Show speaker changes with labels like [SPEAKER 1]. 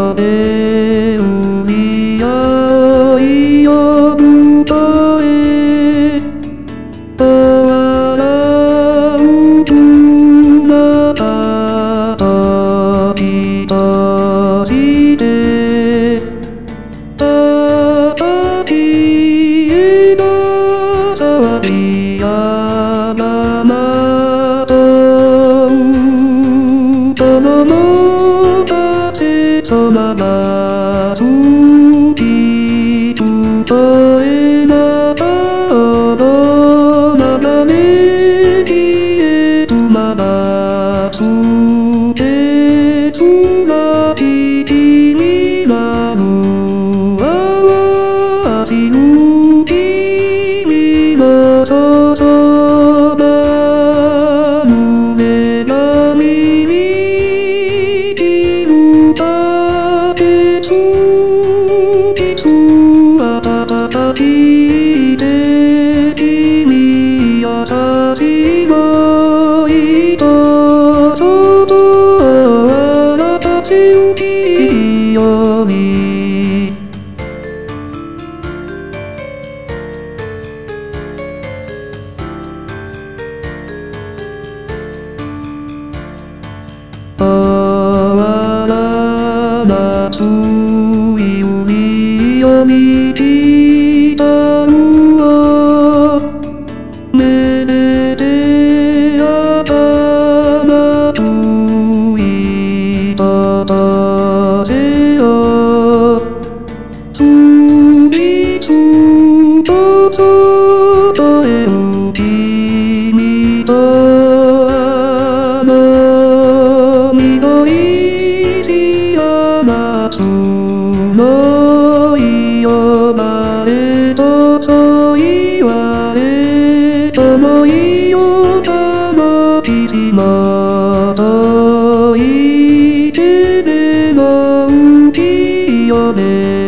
[SPEAKER 1] で海やいよぶとへ笑うとまた旅立ちて旅への触りやままとこのもたせそまばすきとえまたおながめきえとまばすけつなききみまむあわしぬきみのそそば胸が耳きむたけつきつあたたたきて君優しいもいとそとあなたしゆきようにあわら夏い海を見きたのはめでて頭といたたせよつりつとそとえう君と緑しや夏のいよばれとそいわれともいよたまきしま